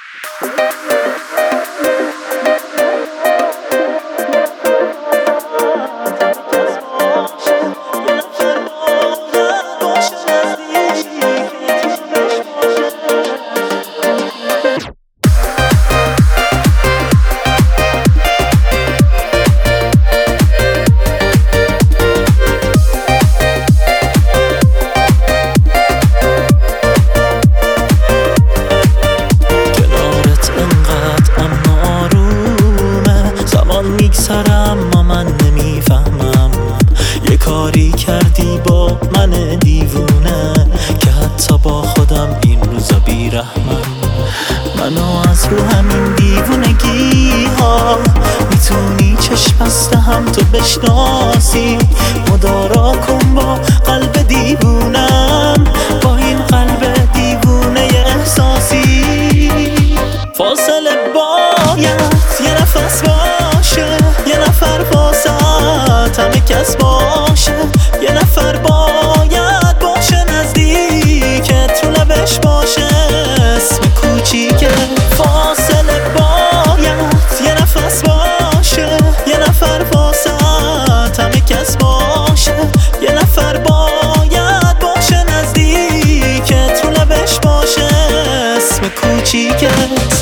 اما من نمیفهمم یه کاری کردی با من دیوونه که حتی با خودم این روزا بیرحمم. منو از رو همین دیوونگی ها میتونی چشم بسته هم تو بشناسی. مدارا کن با قلب دیوونم، با این قلب دیوونه احساسی. فاصله باید یه نفس باشه، یه نفر واسط همه کس باشه، یه نفر باید باشه نزدیکت رو لبش باشه اسم کوچیکه. فاصله باید یه نفس باشه، یه نفر واسط همه کس باشه، یه نفر باید باشه نزدیکت رو لبش باشه اسم کوچیکت.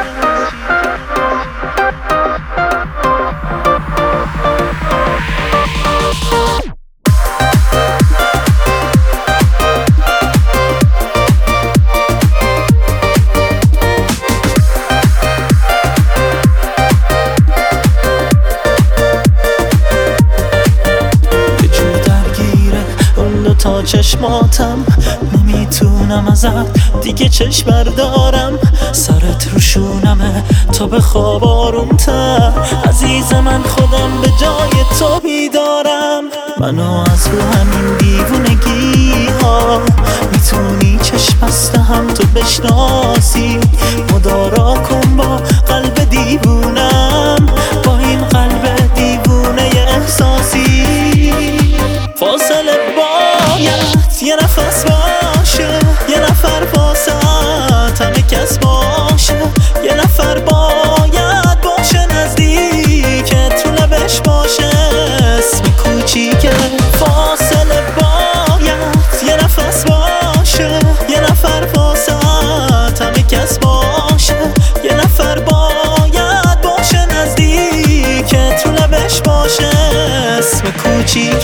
تا چشماتم نمیتونم ازت دیگه چشم بردارم، سرت روشونمه تو بخواب آرومتر عزیز من، خودم به جای تو بیدارم. منو از رو همین دیوونگی ها میتونی چشم بسته هم تو بشناسی. مدارا کن با قلب دیوونم، با این قلب دیوونه احساسی. فاصله باید یه نفس باشه، یه نفر واسط همه کس باشه، یه نفر باید باشه نزدیکت رو لبش باشه اسم کوچیکه. فاصله باید یه نفس باشه، یه نفر واسط همه کس باشه، یه نفر باید باشه نزدیکت رو لبش باشه اسم کوچیکه.